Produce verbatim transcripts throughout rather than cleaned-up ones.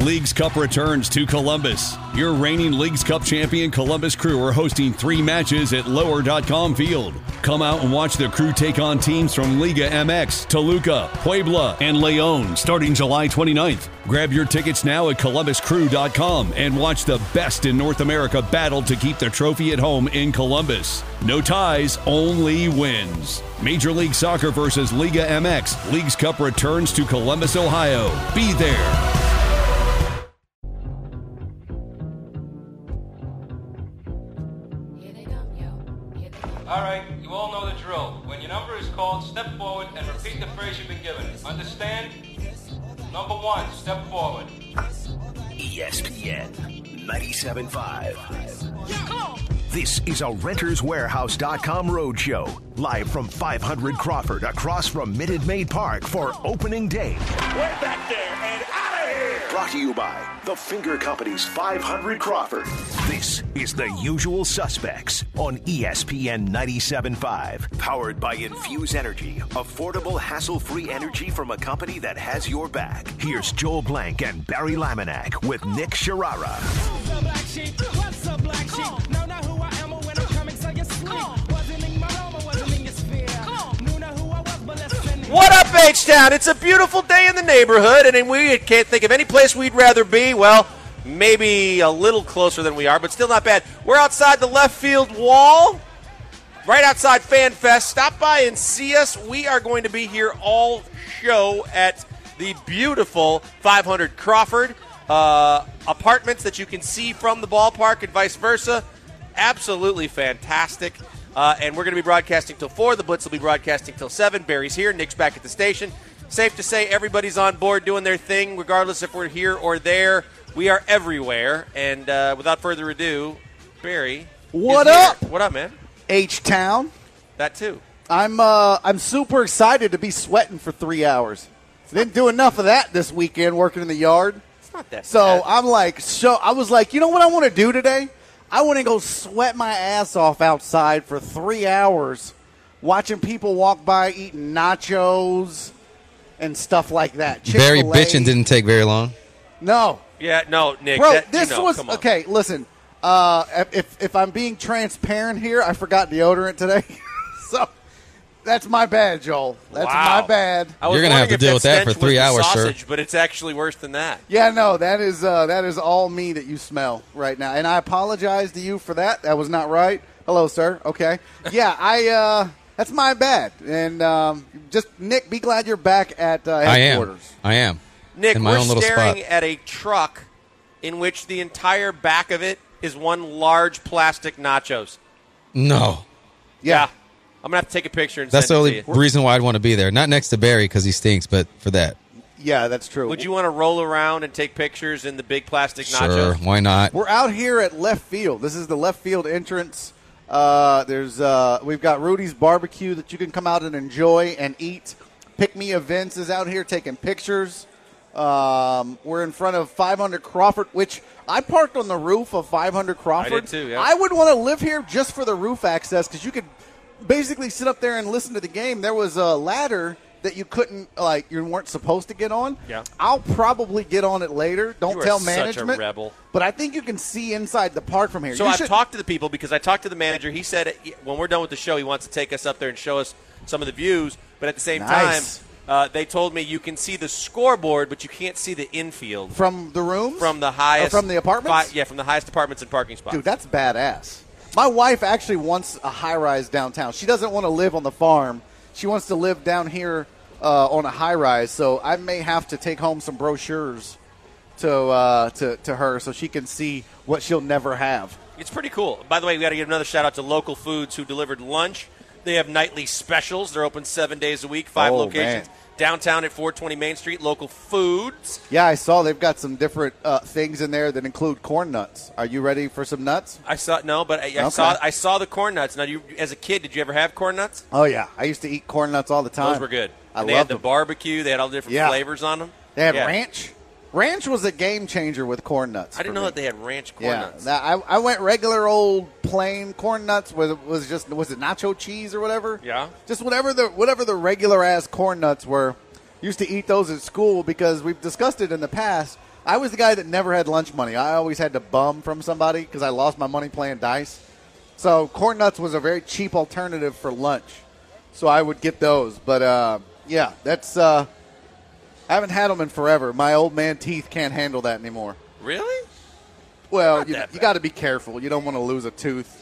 Leagues Cup returns to Columbus. Your reigning Leagues Cup champion Columbus Crew are hosting three matches at lower dot com Field. Come out and watch the Crew take on teams from Liga M X, Toluca, Puebla, and León starting July twenty-ninth. Grab your tickets now at columbus crew dot com and watch the best in North America battle to keep the trophy at home in Columbus. No ties, only wins. Major League Soccer versus Liga M X. Leagues Cup returns to Columbus, Ohio. Be there. All right, you all know the drill. When your number is called, step forward and repeat the phrase you've been given. Understand? Number one, step forward. E S P N ninety-seven point five. Come on. This is a Renters Warehouse dot com roadshow, live from five hundred Crawford across from Minute Maid Park for opening day. Way back there and out of here. Brought to you by The Finger Company's five hundred Crawford. This is The Usual Suspects on E S P N ninety-seven point five. Powered by Infuse Energy, affordable, hassle-free energy from a company that has your back. Here's Joel Blank and Barry Laminack with Nick Sharara. What's up, black sheep? What's up, black sheep? Know not who I am or when I'm coming, so you sleep. Wasn't in my home or wasn't in your sphere. Knew not who I was, but let's send. What up, H-Town? It's a beautiful day in the neighborhood, and we can't think of any place we'd rather be. Well, maybe a little closer than we are, but still not bad. We're outside the left field wall, right outside Fan Fest. Stop by and see us. We are going to be here all show at the beautiful five hundred Crawford. Uh, apartments that you can see from the ballpark and vice versa. Absolutely fantastic. Uh, and we're going to be broadcasting till four. The Blitz will be broadcasting till seven. Barry's here. Nick's back at the station. Safe to say everybody's on board doing their thing, regardless if we're here or there. We are everywhere. And uh, without further ado, Barry. What up? What up, man? H-Town. That too. I'm uh, I'm super excited to be sweating for three hours. Didn't do enough of that this weekend working in the yard. It's not that So bad. I'm like, so I was like, you know what I want to do today? I want to go sweat my ass off outside for three hours watching people walk by eating nachos and stuff like that. Barry Chick-fil-A. bitching didn't take very long. No. Yeah, no, Nick. Bro, that, this you know, was, come on. okay, listen, uh, if, if I'm being transparent here, I forgot deodorant today. So that's my bad, Joel. That's Wow. my bad. I was You're gonna have wondering to if deal with that for stench was three the hours, sir. sausage, but it's actually worse than that. Yeah, no, that is uh, that is all me that you smell right now, and I apologize to you for that. That was not right. Hello, sir. Okay, yeah, I uh, that's my bad, and um, just Nick, be glad you're back at uh, I am. headquarters. I am. Nick, in my we're own little staring spot. at a truck in which the entire back of it is one large plastic nachos. No. Yeah. I'm going to have to take a picture and That's the send only it to you. reason why I'd want to be there. Not next to Barry because he stinks, but for that. Yeah, that's true. Would you want to roll around and take pictures in the big plastic Sure, nachos? why not? We're out here at left field. This is the left field entrance. Uh, there's uh, we've got Rudy's Barbecue that you can come out and enjoy and eat. Pick Me Events is out here taking pictures. Um, we're in front of five hundred Crawford, which I parked on the roof of five hundred Crawford. I did too, yeah. I would want to live here just for the roof access because you could basically sit up there and listen to the game. There was a ladder that you couldn't, like, you weren't supposed to get on. Yeah. I'll probably get on it later. Don't You are tell such a management. rebel. But I think you can see inside the park from here. So You I've should- talked to the people because I talked to the manager. He said when we're done with the show, he wants to take us up there and show us some of the views. But at the same Nice. time, uh, they told me you can see the scoreboard, but you can't see the infield from the rooms, from the highest, Or from the apartments. fi- yeah, from the highest apartments and parking spots. Dude, that's badass. My wife actually wants a high-rise downtown. She doesn't want to live on the farm. She wants to live down here uh, on a high-rise. So I may have to take home some brochures to uh, to to her so she can see what she'll never have. It's pretty cool. By the way, we got to give another shout out to Local Foods who delivered lunch. They have nightly specials. They're open seven days a week, five Oh, locations. man. Downtown at four twenty Main Street, Local Foods. Yeah, I saw they've got some different uh, things in there that include corn nuts. Are you ready for some nuts? I saw no, but I, I Okay. saw I saw the corn nuts. Now, you, as a kid, did you ever have corn nuts? Oh yeah, I used to eat corn nuts all the time. Those were good. I And they loved had the them. barbecue. They had all the different Yeah. flavors on them. They had Yeah. ranch. Ranch was a game changer with corn nuts. I didn't for know me. that they had ranch corn yeah, nuts. that- I, I went regular old plain corn nuts with was just was it nacho cheese or whatever? Yeah. Just whatever the whatever the regular ass corn nuts were. Used to eat those at school because we've discussed it in the past. I was the guy that never had lunch money. I always had to bum from somebody because I lost my money playing dice. So corn nuts was a very cheap alternative for lunch. So I would get those. But, uh, yeah, that's uh, – I haven't had them in forever. My old man teeth can't handle that anymore. Really? Well, Not you, that you bad. got to be careful. You don't want to lose a tooth.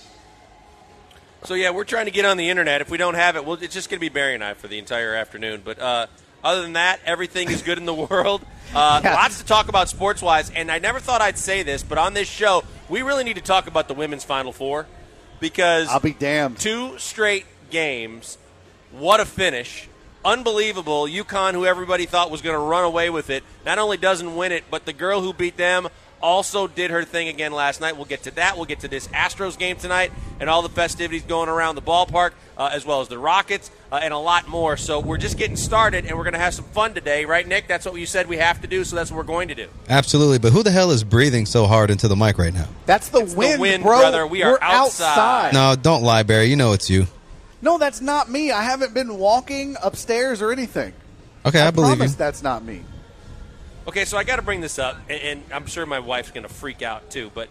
So, yeah, we're trying to get on the Internet. If we don't have it, well, it's just going to be Barry and I for the entire afternoon. But uh, other than that, everything is good in the world. Uh, Yeah. Lots to talk about sports-wise. And I never thought I'd say this, but on this show, we really need to talk about the women's Final Four because I'll be damned. two straight games. What a finish. Unbelievable. UConn, who everybody thought was going to run away with it, not only doesn't win it, but the girl who beat them also did her thing again last night. We'll get to that. We'll get to this Astros game tonight and all the festivities going around the ballpark, uh, as well as the Rockets, uh, and a lot more. So we're just getting started, and we're going to have some fun today. Right, Nick? That's what you said we have to do, so that's what we're going to do. Absolutely. But who the hell is breathing so hard into the mic right now? That's the It's the wind, wind, bro. brother. We are We're outside. No, don't lie, Barry. You know it's you. No, that's not me. I haven't been walking upstairs or anything. Okay, I, I believe promise you. that's not me. Okay, so I got to bring this up, and, and I'm sure my wife's going to freak out too. But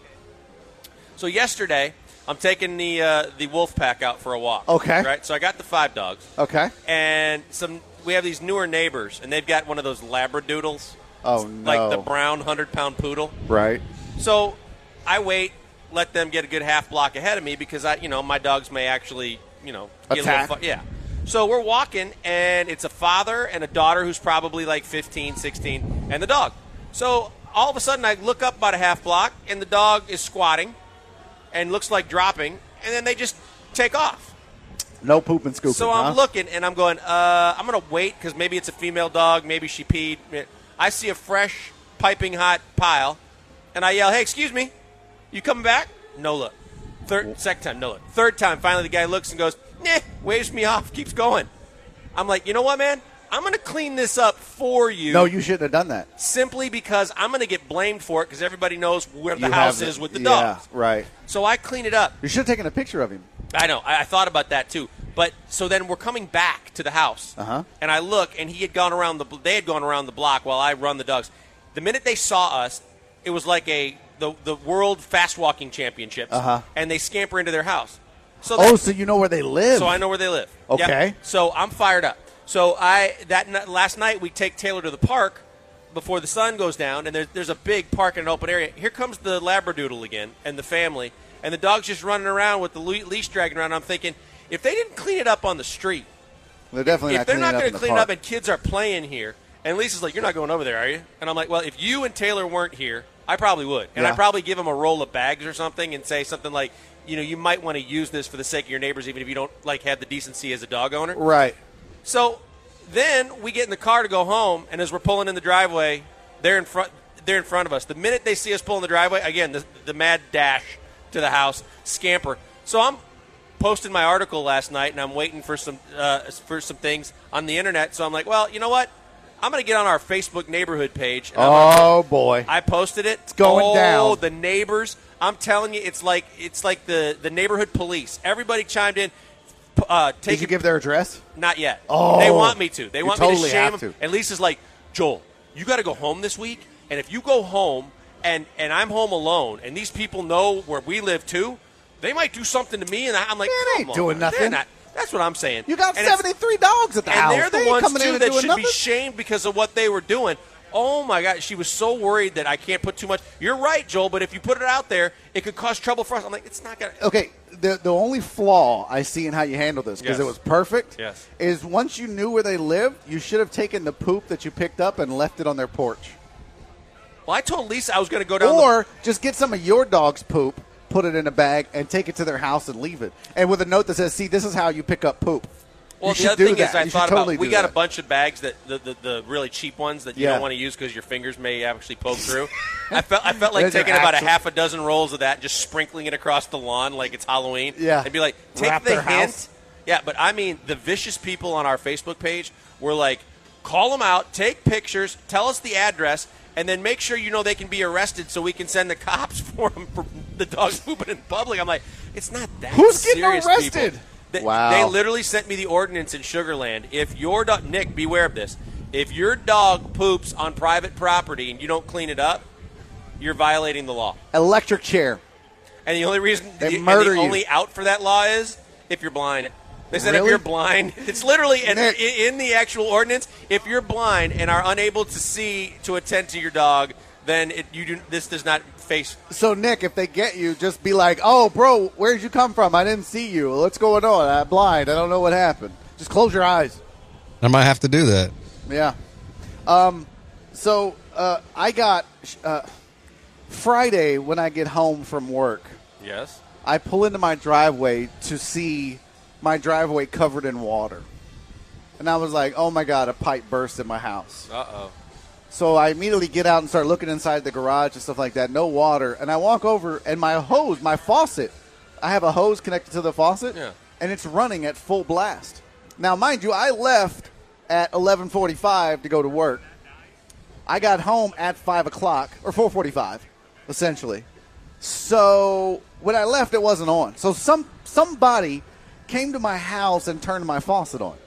so yesterday, I'm taking the uh, the wolf pack out for a walk. Okay. Right. So I got the five dogs, Okay. and some. We have these newer neighbors, and they've got one of those Labradoodles, Oh, no. like the brown hundred pound poodle. Right. So I wait, let them get a good half block ahead of me because I, you know, my dogs may actually, you know, get Attack. a little fu- yeah. So we're walking, and it's a father and a daughter who's probably like fifteen, sixteen, and the dog. So all of a sudden, I look up about a half block, and the dog is squatting and looks like dropping, and then they just take off. No poop and scooping. So I'm huh? looking, and I'm going, uh, I'm going to wait because maybe it's a female dog, maybe she peed. I see a fresh, piping hot pile, and I yell, hey, excuse me, you coming back? No look. Third, second time, no look. Third time, finally the guy looks and goes, nah, waves me off, keeps going. I'm like, you know what, man? I'm going to clean this up for you. No, you shouldn't have done that. Simply because I'm going to get blamed for it because everybody knows where the You house have is it. with the yeah, dogs. right. So I clean it up. You should have taken a picture of him. I know. I, I thought about that too. But so then we're coming back to the house, Uh-huh. and I look, and he had gone around the. They had gone around the block while I run the dogs. The minute they saw us, it was like a the the World Fast Walking Championships, Uh-huh. and they scamper into their house. So Oh, that- so you know where they live. so I know where they live. Okay. Yep. So I'm fired up. So I that n- last night we take Taylor to the park before the sun goes down, and there's there's a big park in an open area. Here comes the Labradoodle again and the family, and the dog's just running around with the le- leash dragging around. I'm thinking, if they didn't clean it up on the street, They're definitely if not they're cleaning not up going in to the clean it park. up and kids are playing here, and Lisa's like, you're not going over there, are you? And I'm like, well, if you and Taylor weren't here, I probably would. And Yeah. I'd probably give them a roll of bags or something and say something like, you know, you might want to use this for the sake of your neighbors, even if you don't like have the decency as a dog owner. Right. So then we get in the car to go home, and as we're pulling in the driveway, they're in front. They're in front of us. The minute they see us pull in the driveway, again, the, the mad dash to the house, scamper. So I'm posting my article last night, and I'm waiting for some uh, for some things on the internet. So I'm like, well, you know what? I'm going to get on our Facebook neighborhood page. And I'm gonna- Oh, boy. I posted it. It's going oh, down. the neighbors. I'm telling you, it's like it's like the, the neighborhood police. Everybody chimed in. P- Uh, take Did you give their address? Not yet. Oh. They want me to. They You want me totally to shame have them. to. And Lisa's like, Joel, you got to go home this week. And if you go home and, and I'm home alone and these people know where we live too, they might do something to me. And I'm like, They come ain't on. doing They're nothing. not- That's what I'm saying. You got And it's- seventy-three dogs at the and house. they're They the ain't ones, coming in too, and that doing should nothing. be shamed because of what they were doing. Oh, my God. She was so worried that I can't put too much. You're right, Joel, but if you put it out there, it could cause trouble for us. I'm like, it's not going to. Okay, the the only flaw I see in how you handle this, because Yes. it was perfect, Yes. is once you knew where they lived, you should have taken the poop that you picked up and left it on their porch. Well, I told Lisa I was going to go down the. Or just get some of your dog's poop, put it in a bag, and take it to their house and leave it. And with a note that says, see, this is how you pick up poop. Well, you the should other do thing that. is, I You should thought totally about we do got that. a bunch of bags that the, the, the really cheap ones that you Yeah. don't want to use because your fingers may actually poke through. I felt I felt like Those are taking about a actual- half a dozen rolls of that, and just sprinkling it across the lawn like it's Halloween. Yeah. and be like, take Wrap the their hint. house. Yeah, but I mean, the vicious people on our Facebook page were like, call them out, take pictures, tell us the address, and then make sure you know they can be arrested so we can send the cops for them for the dogs pooping in public. I'm like, it's not that Who's getting serious, arrested? people. They, Wow. they literally sent me the ordinance in Sugar Land. If your dog, Nick, beware of this. If your dog poops on private property and you don't clean it up, you're violating the law. Electric chair. And the only reason, They the, murder and the you. only out for that law is if you're blind. They said Really? if you're blind, it's literally in, Nick. in the actual ordinance. If you're blind and are unable to see to attend to your dog, then it, you do, this does not face. So, Nick, if they get you, just be like, oh, bro, where'd you come from? I didn't see you. What's going on? I'm blind. I don't know what happened. Just close your eyes. I might have to do that. Yeah. Um. So, uh, I got uh, Friday when I get home from work, Yes. I pull into my driveway to see my driveway covered in water. And I was like, oh, my God, a pipe burst in my house. Uh-oh. So I immediately get out and start looking inside the garage and stuff like that. No water. And I walk over, and my hose, my faucet, I have a hose connected to the faucet, Yeah. and it's running at full blast. Now, mind you, I left at eleven forty-five to go to work. I got home at five o'clock, or four forty-five, essentially. So when I left, it wasn't on. So some somebody came to my house and turned my faucet on.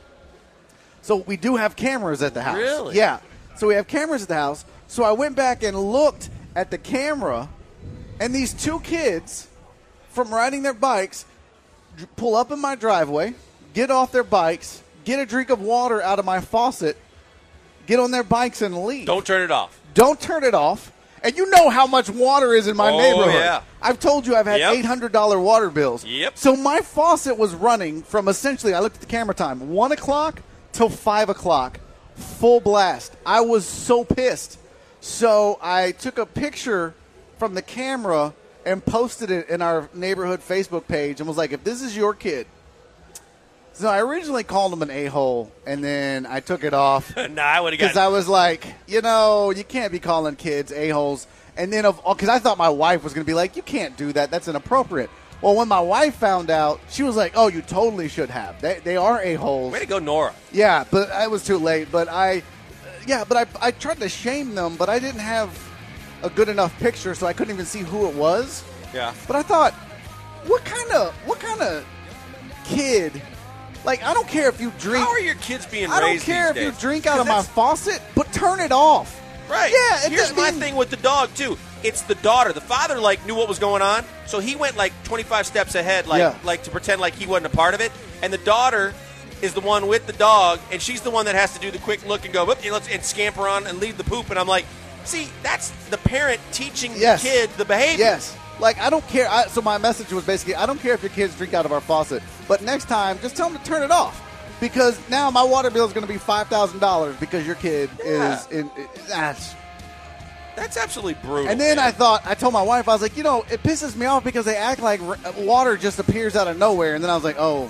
So we do have cameras at the house. Really? Yeah. So we have cameras at the house. So I went back and looked at the camera, and these two kids from riding their bikes d- pull up in my driveway, get off their bikes, get a drink of water out of my faucet, get on their bikes and leave. Don't turn it off. Don't turn it off. And you know how much water is in my Oh, neighborhood. yeah. I've told you I've had Yep. eight hundred dollars water bills. Yep. So my faucet was running from essentially, I looked at the camera time, one o'clock till five o'clock, full blast. I was so pissed. So I took a picture from the camera and posted it in our neighborhood Facebook page and was like, if this is your kid. So I originally called him an a-hole, and then I took it off. nah, I would have Because got I was like, you know, you can't be calling kids a-holes. And then, because I thought my wife was going to be like, you can't do that. That's inappropriate. Well, when my wife found out, she was like, oh, you totally should have. They, they are a-holes. Way to go, Nora. Yeah, but I was too late. But I, yeah, but I, I tried to shame them, but I didn't have a good enough picture, so I couldn't even see who it was. Yeah. But I thought, what kind of, what kind of kid? Like, I don't care if you drink. How are your kids being I don't raised care these if you days? drink out 'Cause of my that's- faucet, but turn it off. Right. Yeah. It Here's doesn't my mean- thing with the dog too. It's the daughter. The father like knew what was going on, so he went like twenty-five steps ahead, like Yeah. like to pretend like he wasn't a part of it. And the daughter is the one with the dog, and she's the one that has to do the quick look and go whoop, and, let's, and scamper on and leave the poop. And I'm like, see, that's the parent teaching Yes. the kid the behavior. Yes. Like, I don't care. I, so my message was basically, I don't care if your kids drink out of our faucet, but next time, just tell them to turn it off. Because now my water bill is going to be five thousand dollars because your kid Yeah. is in. That's. That's absolutely brutal. And then man. I thought, I told my wife, I was like, you know, it pisses me off because they act like r- water just appears out of nowhere. And then I was like, oh,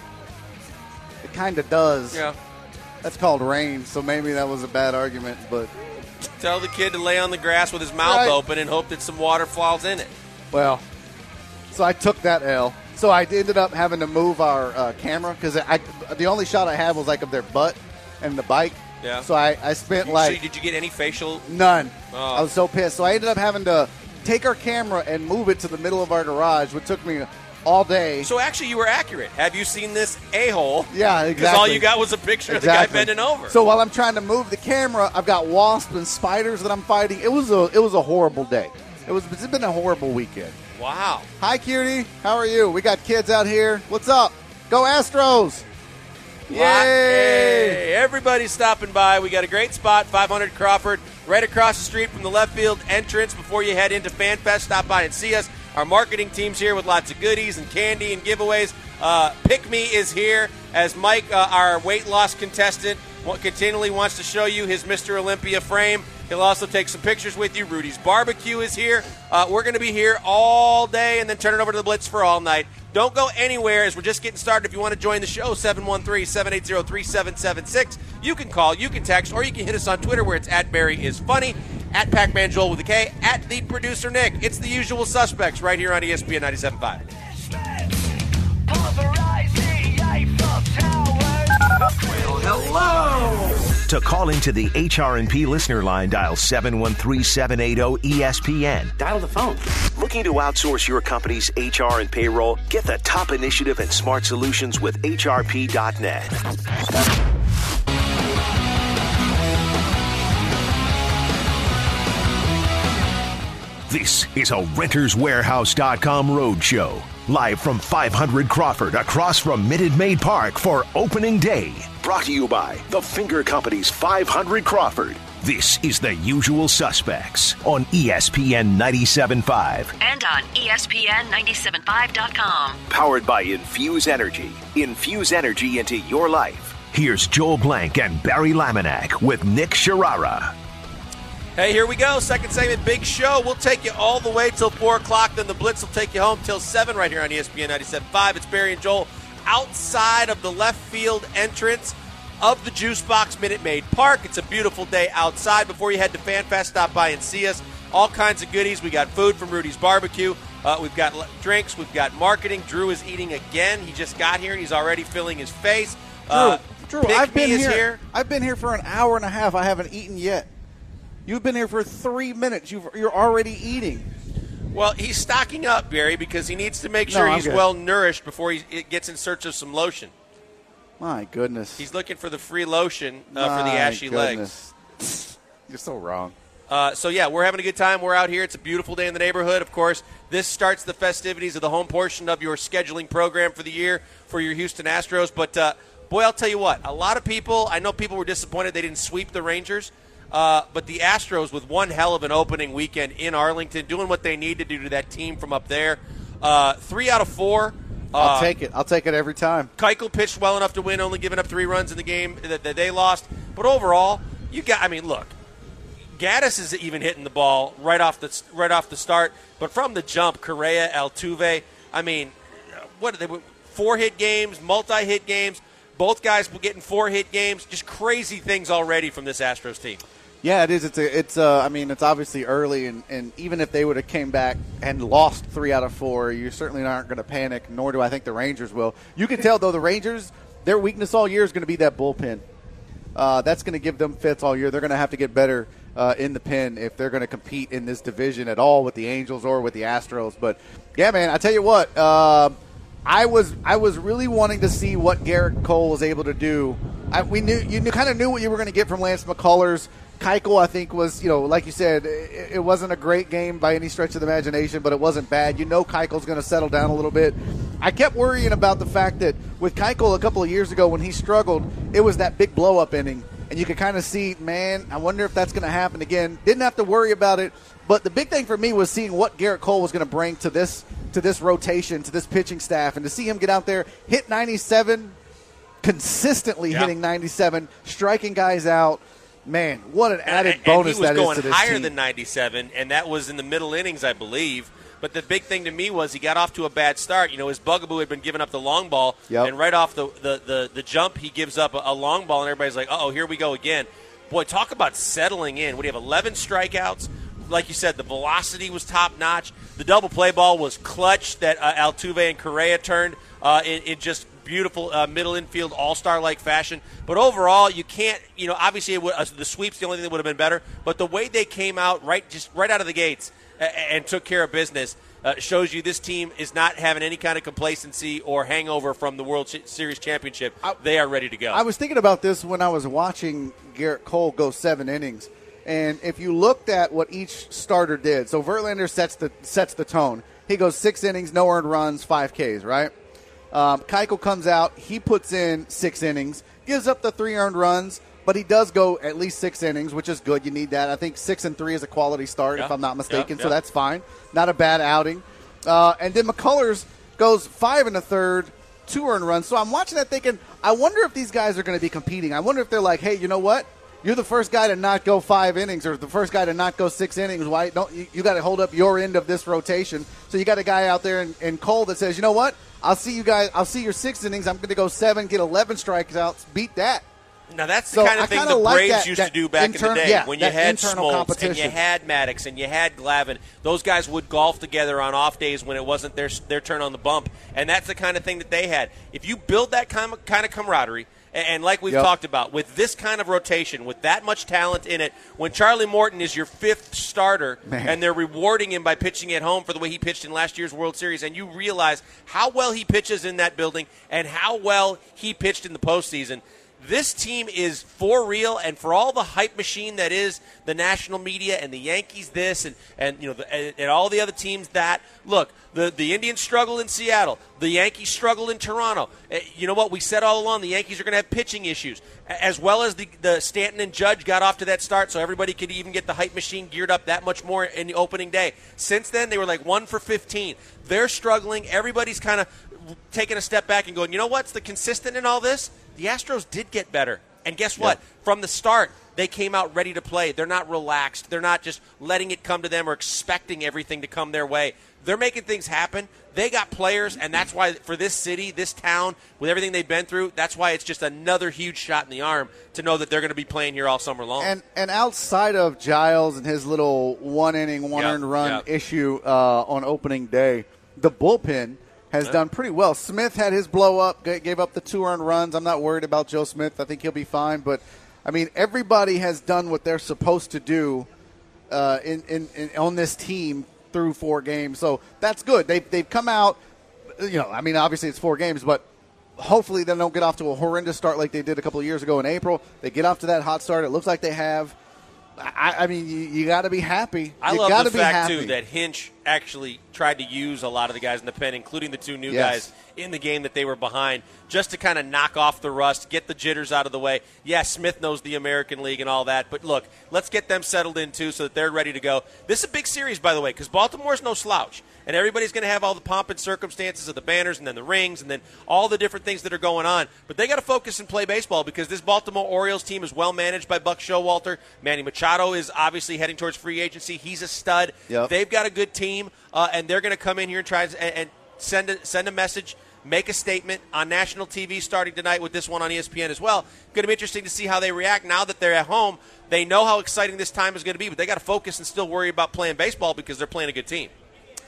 it kind of does. yeah. That's called rain, so maybe that was a bad argument, but. Tell the kid to lay on the grass with his mouth Right. open and hope that some water falls in it. Well, so I took that L. So I ended up having to move our uh, camera because I the only shot I had was like of their butt and the bike. Yeah. So I, I spent You- like so did you get any facial? none. Oh. I was so pissed. So I ended up having to take our camera and move it to the middle of our garage, which took me all day. So actually, you were accurate. Have you seen this a-hole? Yeah, Because exactly. all you got was a picture Exactly. of the guy bending over. So while I'm trying to move the camera, I've got wasps and spiders that I'm fighting. It was a it was a horrible day. It was it's been a horrible weekend. wow. Hi, cutie. How are you? We got kids out here. What's up? Go Astros! Yay! Hey, everybody's stopping by. We got a great spot, five hundred Crawford, right across the street from the left field entrance. Before you head into FanFest, stop by and see us. Our marketing team's here with lots of goodies and candy and giveaways. Uh, Pick Me is here as Mike, uh, our weight loss contestant, wa- continually wants to show you his Mister Olympia frame. He'll also take some pictures with you. Rudy's Barbecue is here. Uh, we're going to be here all day and then turn it over to the Blitz for all night. Don't go anywhere as we're just getting started. If you want to join the show, seven one three, seven eight zero, three seven seven six. You can call, you can text, or you can hit us on Twitter where it's at Barry is Funny, at Pac-Man Joel with a K, at the producer Nick. It's the usual suspects right here on E S P N ninety-seven point five. To call into the H R and P listener line, dial seven one three, seven eight zero, E S P N. Dial the phone. Looking to outsource your company's H R and payroll? Get the top initiative and smart solutions with H R P dot net. This is a Renters Warehouse dot com roadshow. Live from five hundred Crawford across from Minute Maid Park for opening day. Brought to you by The Finger Company's five hundred Crawford. This is The Usual Suspects on E S P N ninety-seven point five. And on E S P N ninety-seven point five dot com. Powered by Infuse Energy. Infuse energy into your life. Here's Joel Blank and Barry Laminack with Nick Sharara. Hey, here we go. Second segment, big show. We'll take you all the way till four o'clock. Then the Blitz will take you home till seven right here on E S P N ninety-seven point five. It's Barry and Joel outside of the left field entrance of the Juice Box Minute Maid Park. It's a beautiful day outside. Before you head to FanFest, stop by and see us. All kinds of goodies. We got food from Rudy's Barbecue. Uh, we've got drinks. We've got marketing. Drew is eating again. He just got here, and he's already filling his face. Drew, Uh, Drew Big I've been Me is here, here. I've been here for an hour and a half. I haven't eaten yet. You've been here for three minutes. You've, you're already eating. Well, he's stocking up, Barry, because he needs to make No, sure I'm he's good. well nourished before he it gets in search of some lotion. My goodness. He's looking for the free lotion uh, for the My ashy goodness. legs. You're so wrong. Uh, so, yeah, we're having a good time. We're out here. It's a beautiful day in the neighborhood. Of course, this starts the festivities of the home portion of your scheduling program for the year for your Houston Astros. But, uh, boy, I'll tell you what, a lot of people, I know people were disappointed they didn't sweep the Rangers. Uh, but the Astros, with one hell of an opening weekend in Arlington, doing what they need to do to that team from up there. Uh, three out of four. I'll Uh, take it. I'll take it every time. Keuchel pitched well enough to win, only giving up three runs in the game that, that they lost. But overall, you got. I mean, look, Gaddis is even hitting the ball right off the right off the start. But from the jump, Correa, Altuve. I mean, what are they? Four hit games, multi hit games. Both guys were getting four hit games. Just crazy things already from this Astros team. Yeah, it is. It's a, it's. Uh, I mean, it's obviously early, and, and even if they would have came back and lost three out of four, you certainly aren't going to panic. Nor do I think the Rangers will. You can tell though the Rangers, their weakness all year is going to be that bullpen. Uh, that's going to give them fits all year. They're going to have to get better uh, in the pen if they're going to compete in this division at all with the Angels or with the Astros. But yeah, man, I tell you what, uh, I was I was really wanting to see what Garrett Cole was able to do. I, we knew you kind of knew what you were going to get from Lance McCullers. Keuchel, I think, was, you know, like you said, it, it wasn't a great game by any stretch of the imagination, but it wasn't bad. You know Keuchel's going to settle down a little bit. I kept worrying about the fact that with Keuchel a couple of years ago when he struggled, it was that big blow-up inning, and you could kind of see, man, I wonder if that's going to happen again. Didn't have to worry about it, but the big thing for me was seeing what Garrett Cole was going to bring to this to this rotation, to this pitching staff, and to see him get out there, hit ninety-seven, consistently Yeah. hitting ninety-seven, striking guys out. Man, what an added and, bonus and he was that is going to this higher team. than ninety-seven, and that was in the middle innings, I believe. But the big thing to me was he got off to a bad start. You know, his bugaboo had been giving up the long ball, Yep. and right off the, the, the, the jump, he gives up a, a long ball, and everybody's like, uh-oh, here we go again. Boy, talk about settling in. What do you have, eleven strikeouts? Like you said, the velocity was top-notch. The double play ball was clutch that uh, Altuve and Correa turned uh, in, in just beautiful uh, middle infield all-star-like fashion. But overall, you can't, you know, obviously it would, uh, the sweep's the only thing that would have been better. But the way they came out right just right out of the gates uh, and took care of business uh, shows you this team is not having any kind of complacency or hangover from the World Series championship. I, they are ready to go. I was thinking about this when I was watching Garrett Cole go seven innings. And if you looked at what each starter did, so Verlander sets the sets the tone. He goes six innings, no earned runs, five Ks, right? Um, Keuchel comes out. He puts in six innings, gives up the three earned runs, but he does go at least six innings, which is good. You need that. I think six and three is a quality start, yeah. if I'm not mistaken, yeah, so yeah. that's fine. Not a bad outing. Uh, and then McCullers goes five and a third, two earned runs. So I'm watching that thinking, I wonder if these guys are going to be competing. I wonder if they're like, hey, you know what? You're the first guy to not go five innings or the first guy to not go six innings. Why don't you, you got to hold up your end of this rotation? So you got a guy out there in, in Cole that says, you know what? I'll see you guys. I'll see your six innings. I'm going to go seven, get eleven strikeouts, beat that. Now, that's the So kind of I thing kinda the like Braves that- used that to do back intern- in the day yeah, when you that had internal Smoltz and you competition. had Maddox and you had Glavine. Those guys would golf together on off days when it wasn't their their turn on the bump, and that's the kind of thing that they had. If you build that kind of, kind of camaraderie, and, and like we've Yep. talked about, with this kind of rotation, with that much talent in it, when Charlie Morton is your fifth starter Man. and they're rewarding him by pitching at home for the way he pitched in last year's World Series, and you realize how well he pitches in that building and how well he pitched in the postseason, This team is for real, and for all the hype machine that is the national media and the Yankees this and, and you know the, and, and all the other teams that, look, the, the Indians struggle in Seattle. The Yankees struggle in Toronto. Uh, you know what? We said all along the Yankees are going to have pitching issues, as well as the, the Stanton and Judge got off to that start, so everybody could even get the hype machine geared up that much more in the opening day. Since then, they were like one for fifteen. They're struggling. Everybody's kind of taking a step back and going, you know what's the consistent in all this? The Astros did get better. And guess what? Yeah. From the start, they came out ready to play. They're not relaxed. They're not just letting it come to them or expecting everything to come their way. They're making things happen. They got players, and that's why for this city, this town, with everything they've been through, that's why it's just another huge shot in the arm to know that they're going to be playing here all summer long. And and outside of Giles and his little one-inning, one-earned yep, run yep. issue uh, on opening day, the bullpen has done pretty well. Smith had his blow up, gave up the two earned runs. I'm not worried about Joe Smith. I think he'll be fine. But, I mean, everybody has done what they're supposed to do uh, in, in, in on this team through four games. So that's good. They've, they've come out, you know, I mean, obviously it's four games, but hopefully they don't get off to a horrendous start like they did a couple of years ago in April. They get off to that hot start. It looks like they have. I, I mean, you, you got to be happy. I you love gotta the be fact, happy. too, that Hinch actually tried to use a lot of the guys in the pen, including the two new yes. guys in the game that they were behind, just to kind of knock off the rust, get the jitters out of the way. Yeah, Smith knows the American League and all that, but look, let's get them settled in, too, so that they're ready to go. This is a big series, by the way, because Baltimore's no slouch. And everybody's going to have all the pomp and circumstances of the banners and then the rings and then all the different things that are going on. But they got to focus and play baseball because this Baltimore Orioles team is well managed by Buck Showalter. Manny Machado is obviously heading towards free agency. He's a stud. Yep. They've got a good team, uh, and they're going to come in here and try and, and send a, send a message, make a statement on national T V starting tonight with this one on E S P N as well. Going to be interesting to see how they react now that they're at home. They know how exciting this time is going to be, but they got to focus and still worry about playing baseball because they're playing a good team.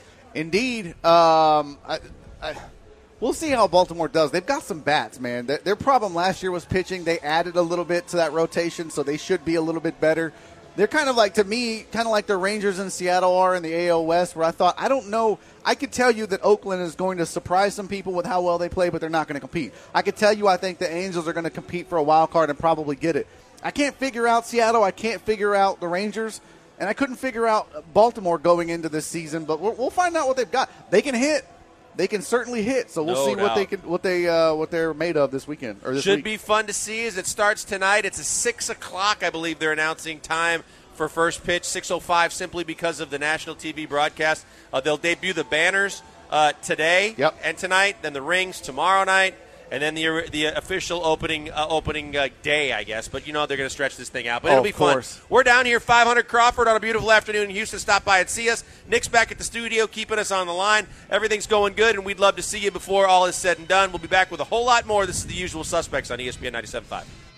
Indeed. Um, I, I, we'll see how Baltimore does. They've got some bats, man. Their, their problem last year was pitching. They added a little bit to that rotation, so they should be a little bit better. They're kind of like, to me, kind of like the Rangers in Seattle are in the A L West, where I thought, I don't know. I could tell you that Oakland is going to surprise some people with how well they play, but they're not going to compete. I could tell you I think the Angels are going to compete for a wild card and probably get it. I can't figure out Seattle. I can't figure out the Rangers. And I couldn't figure out Baltimore going into this season, but we'll, we'll find out what they've got. They can hit. They can certainly hit. So we'll no see doubt. what they can, what they, uh, what they're made of this weekend or this Should week. be fun to see as it starts tonight. It's a six o'clock, I believe they're announcing time for first pitch. Six oh five, simply because of the national T V broadcast. Uh, they'll debut the banners uh, today yep. and tonight. Then the rings tomorrow night. And then the the official opening uh, opening uh, day, I guess. But, you know, they're going to stretch this thing out. But oh, it'll be of fun. course. We're down here, five hundred Crawford, on a beautiful afternoon in Houston. Stop by and see us. Nick's back at the studio, keeping us on the line. Everything's going good, and we'd love to see you before all is said and done. We'll be back with a whole lot more. This is The Usual Suspects on E S P N ninety-seven point five.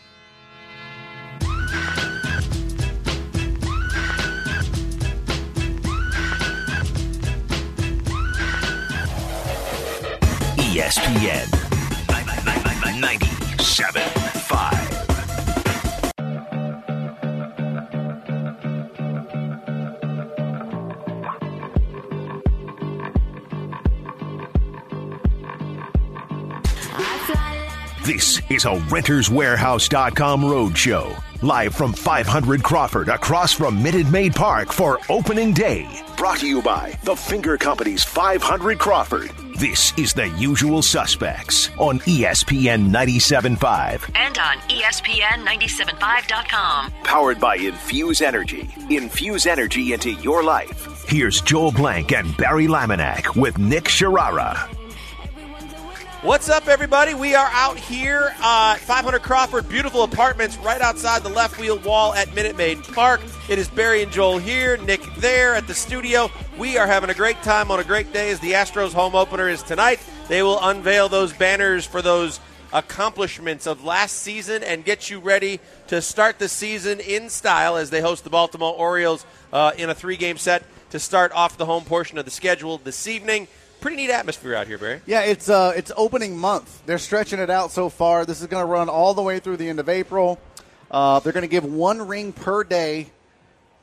E S P N ninety-seven point five. This is a Renters Warehouse dot com roadshow. Live from five hundred Crawford across from Minute Maid Park for opening day. Brought to you by The Finger Company's five hundred Crawford. This is The Usual Suspects on E S P N ninety-seven point five. And on E S P N ninety-seven point five dot com. Powered by Infuse Energy. Infuse energy into your life. Here's Joel Blank and Barry Laminack with Nick Sharara. What's up, everybody? We are out here, uh, five hundred Crawford, beautiful apartments right outside the left field wall at Minute Maid Park. It is Barry and Joel here, Nick there at the studio. We are having a great time on a great day as the Astros home opener is tonight. They will unveil those banners for those accomplishments of last season and get you ready to start the season in style as they host the Baltimore Orioles uh, in a three-game set to start off the home portion of the schedule this evening. Pretty neat atmosphere out here, Barry. Yeah, it's uh, it's opening month. They're stretching it out so far. This is going to run all the way through the end of April. Uh, they're going to give one ring per day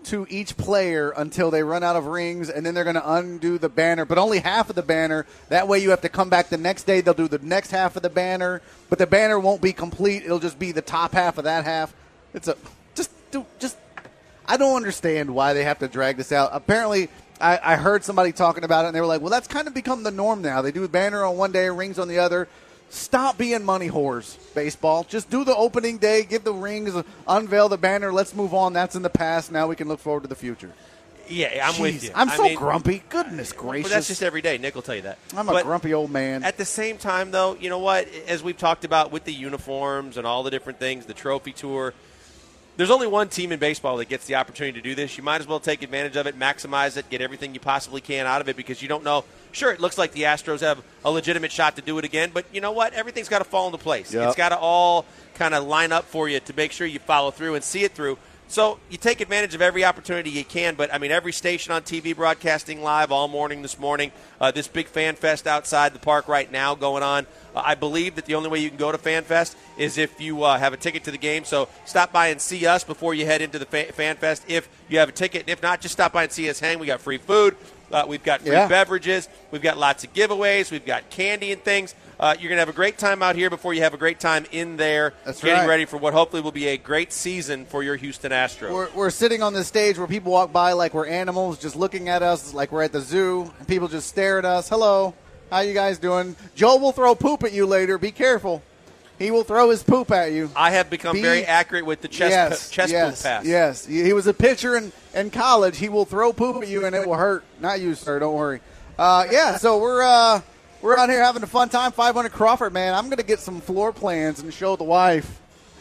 to each player until they run out of rings, and then they're going to undo the banner, but only half of the banner. That way you have to come back the next day. They'll do the next half of the banner, but the banner won't be complete. It'll just be the top half of that half. It's a just do just. I don't understand why they have to drag this out. Apparently, I, I heard somebody talking about it, and they were like, well, that's kind of become the norm now. They do a banner on one day, rings on the other. Stop being money whores, baseball. Just do the opening day, give the rings, unveil the banner. Let's move on. That's in the past. Now we can look forward to the future. Yeah, I'm Jeez, with you. I'm I so mean, grumpy. Goodness gracious. But that's just every day. Nick will tell you that. I'm a but grumpy old man. At the same time, though, you know what? As we've talked about with the uniforms and all the different things, the trophy tour, there's only one team in baseball that gets the opportunity to do this. You might as well take advantage of it, maximize it, get everything you possibly can out of it, because you don't know. Sure, it looks like the Astros have a legitimate shot to do it again, but you know what? Everything's got to fall into place. Yep. It's got to all kind of line up for you to make sure you follow through and see it through. So you take advantage of every opportunity you can, but, I mean, every station on T V broadcasting live all morning this morning, uh, this big Fan Fest outside the park right now going on. Uh, I believe that the only way you can go to Fan Fest is if you uh, have a ticket to the game. So stop by and see us before you head into the fa- Fan Fest if you have a ticket. If not, just stop by and see us hang. We got free food. Uh, we've got free Yeah. beverages. We've got lots of giveaways. We've got candy and things. Uh, you're going to have a great time out here before you have a great time in there. That's getting right. ready for what hopefully will be a great season for your Houston Astros. We're, we're sitting on this stage where people walk by like we're animals, just looking at us like we're at the zoo, and people just stare at us. Hello, how you guys doing? Joe will throw poop at you later. Be careful. He will throw his poop at you. I have become Be- very accurate with the chest, yes, chest yes, poop pass. Yes, he was a pitcher in, in college. He will throw poop at you, and it will hurt. Not you, sir. Don't worry. Uh, yeah, so we're uh, we're out here having a fun time. five hundred Crawford, man. I'm going to get some floor plans and show the wife.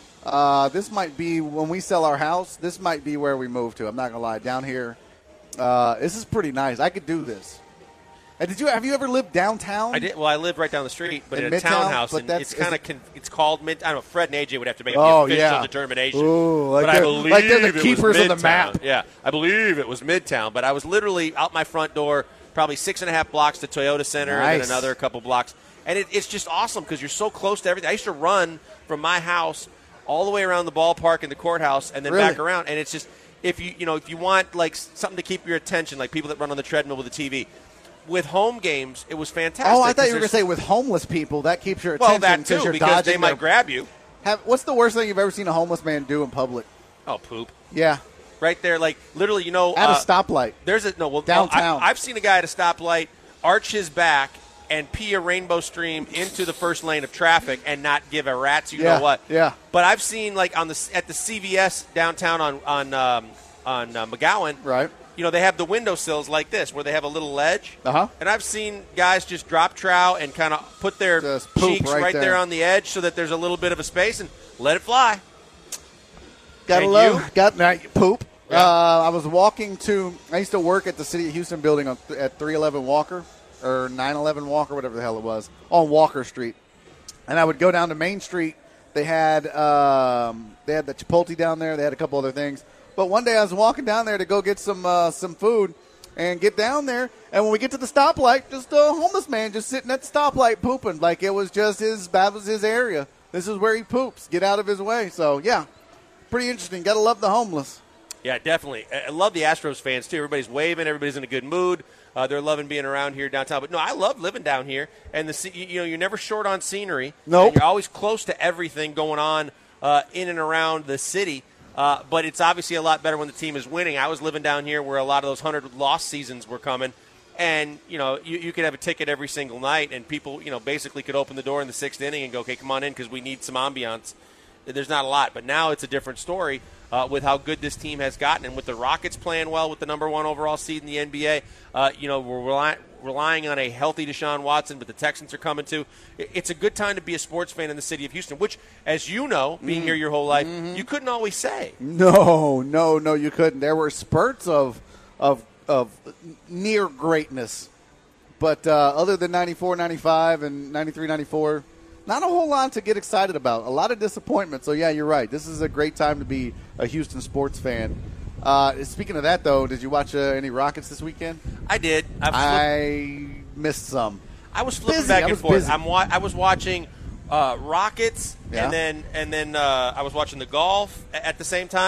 Uh, this might be, when we sell our house, this might be where we move to. I'm not going to lie. Down here, uh, this is pretty nice. I could do this. And did you have you ever lived downtown? I did. Well, I live right down the street, but in, In a Midtown? townhouse, But and that's- it's kind of con- it's called mid. I don't know. Fred and A J would have to make Oh, the official yeah. determination. Ooh, like but I they're- believe like they're the it was keepers of the Midtown. map. Yeah, I believe it was Midtown, but I was literally out my front door, probably six and a half blocks to Toyota Center, and Nice. then another couple blocks. And it, it's just awesome because you're so close to everything. I used to run from my house all the way around the ballpark and the courthouse, and then Really? back around. And it's just if you you know if you want like something to keep your attention, like people that run on the treadmill with the T V. With home games, it was fantastic. Oh, I thought you were going to 'cause say with homeless people. That keeps your well, attention that too, you're because dodging they might their- grab you. Have, what's the worst thing you've ever seen a homeless man do in public? Oh, poop! Yeah, Right there, like literally, you know, at uh, a stoplight. There's a no. Well, Downtown. I, I've seen a guy at a stoplight arch his back and pee a rainbow stream into the first lane of traffic and not give a rat's you Yeah, know what. yeah. But I've seen like on the at the C V S downtown on on um, on uh, McGowan. Right. You know, they have the windowsills like this where they have a little ledge. Uh-huh. And I've seen guys just drop trow and kind of put their Just poop cheeks right right, there. there. on the edge so that there's a little bit of a space and let it fly. Got to And love. you? Got nah, poop. Yeah. Uh, I was walking to. I used to work at the City of Houston building on, at three eleven Walker or nine eleven Walker, whatever the hell it was, on Walker Street. And I would go down to Main Street. They had um, they had the Chipotle down there. They had a couple other things. But one day I was walking down there to go get some uh, some food and get down there. And when we get to the stoplight, just a homeless man just sitting at the stoplight pooping. Like it was just his, that was his area. This is where he poops. Get out of his way. So, yeah, pretty interesting. Got to love the homeless. Yeah, definitely. I I love the Astros fans, too. Everybody's waving. Everybody's in a good mood. Uh, they're loving being around here downtown. But, no, I love living down here. And, the sce- you you know, you're never short on scenery. Nope. And you're always close to everything going on uh, in and around the city. Uh, but it's obviously a lot better when the team is winning. I was living down here where a lot of those one hundred lost seasons were coming. And, you know, you, you could have a ticket every single night, and people, you know, basically could open the door in the sixth inning and go, okay, come on in because we need some ambiance. There's not a lot. But now it's a different story uh, with how good this team has gotten. And with the Rockets playing well with the number one overall seed in the N B A, uh, you know, we're rely- relying on a healthy Deshaun Watson, but the Texans are coming too. It's a good time to be a sports fan in the city of Houston, which, as you know, being Mm-hmm. here your whole life, you couldn't always say. No, no, no, you couldn't. There were spurts of of of near greatness. But uh, other than ninety-four, ninety-five, and ninety-three, ninety-four, not a whole lot to get excited about. A lot of disappointment. So, yeah, you're right. This is a great time to be a Houston sports fan. Uh, speaking of that, though, did you watch uh, any Rockets this weekend? I did. I, flipped, I missed some. I was flipping busy. back I and was forth. busy. I'm wa- I was watching uh, Rockets, Yeah. and then and then uh, I was watching the golf a- at the same time.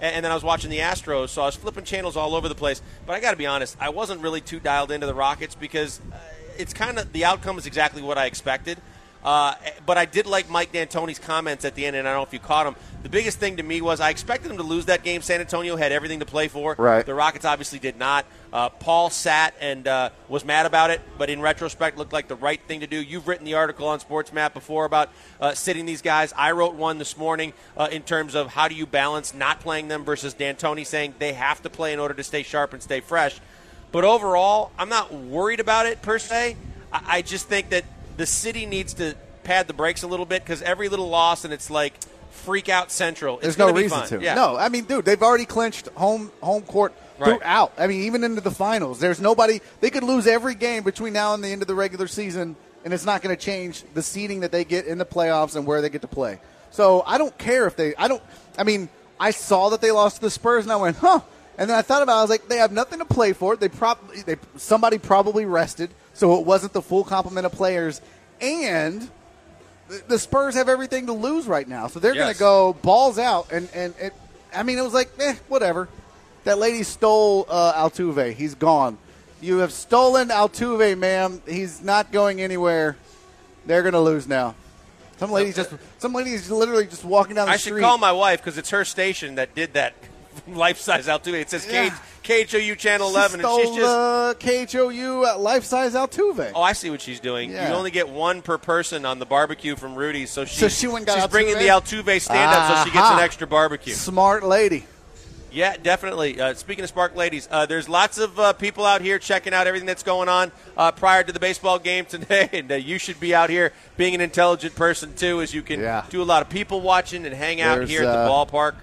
and, and then I was watching the Astros, so I was flipping channels all over the place. But I got to be honest, I wasn't really too dialed into the Rockets because uh, it's kind of the outcome is exactly what I expected. Uh, but I did like Mike D'Antoni's comments at the end, and I don't know if you caught him. The biggest thing to me was I expected them to lose that game. San Antonio had everything to play for. Right. The Rockets obviously did not. Uh, Paul sat and uh, was mad about it, but in retrospect looked like the right thing to do. You've written the article on SportsMap before about uh, sitting these guys. I wrote one this morning uh, in terms of how do you balance not playing them versus D'Antoni saying they have to play in order to stay sharp and stay fresh. But overall, I'm not worried about it per se. I, I just think that the city needs to pad the brakes a little bit because every little loss and it's like freak out central. It's There's no gonna be reason fun. to. Yeah. No, I mean, dude, they've already clinched home home court Right. throughout. I mean, even into the finals. There's nobody. They could lose every game between now and the end of the regular season, and it's not going to change the seeding that they get in the playoffs and where they get to play. So I don't care if they. I don't. I mean, I saw that they lost to the Spurs, and I went, huh. And then I thought about it. I was like, they have nothing to play for. They probably they somebody probably rested, so it wasn't the full complement of players, and the Spurs have everything to lose right now, so they're Yes. going to go balls out. And, and it, I mean, it was like, eh, whatever. That lady stole uh, Altuve. He's gone. You have stolen Altuve, ma'am. He's not going anywhere. They're going to lose now. Some lady's just, some lady's literally just walking down the I street. should call my wife because it's her station that did that life-size Altuve. It says Yeah. K H O U Channel She eleven, stole and she's just uh, K H O U uh, life-size Altuve. Oh, I see what she's doing. Yeah. You only get one per person on the barbecue from Rudy's, so, she, So she went and got she's bringing the Altuve? Altuve stand-up so she gets Aha. an extra barbecue. Smart lady. Yeah, definitely. Uh, speaking of Spark Ladies, uh, there's lots of uh, people out here checking out everything that's going on uh, prior to the baseball game today, and uh, you should be out here being an intelligent person, too, as you can Yeah. do a lot of people watching and hang out There's, here at uh, the ballpark.